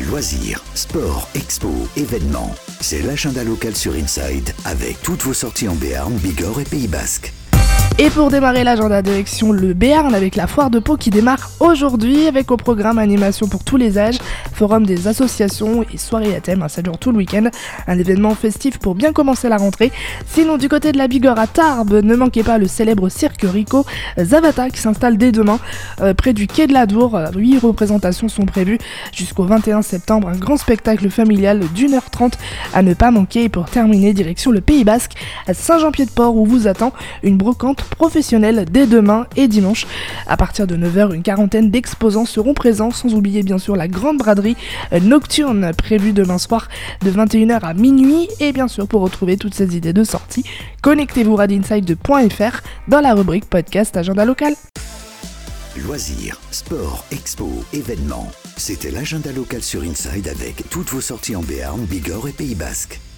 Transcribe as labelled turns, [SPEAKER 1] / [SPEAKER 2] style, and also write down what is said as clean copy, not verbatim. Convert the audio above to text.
[SPEAKER 1] Loisirs, sport, expo, événements. C'est l'agenda local sur Inside avec toutes vos sorties en Béarn, Bigorre et Pays Basque.
[SPEAKER 2] Et pour démarrer l'agenda d'élection, le Béarn avec la foire de Pau qui démarre aujourd'hui avec au programme animation pour tous les âges, forum des associations et soirées à thème, ça dure tout le week-end, un événement festif pour bien commencer la rentrée. Sinon du côté de la Bigorre à Tarbes, ne manquez pas le célèbre cirque Rico Zavata qui s'installe dès demain près du quai de la Dour. 8 représentations sont prévues jusqu'au 21 septembre, un grand spectacle familial d'1h30 à ne pas manquer. Et pour terminer, direction le Pays Basque à Saint-Jean-Pied-de-Port où vous attend une brocante professionnelle dès demain et dimanche. À partir de 9h, une quarantaine d'exposants seront présents, sans oublier bien sûr la grande braderie nocturne prévue demain soir de 21h à minuit. Et bien sûr, pour retrouver toutes ces idées de sortie, connectez-vous radinside.fr dans la rubrique podcast agenda local.
[SPEAKER 1] Loisirs, sport, expo, événements. C'était l'agenda local sur Inside avec toutes vos sorties en Béarn, Bigorre et Pays Basque.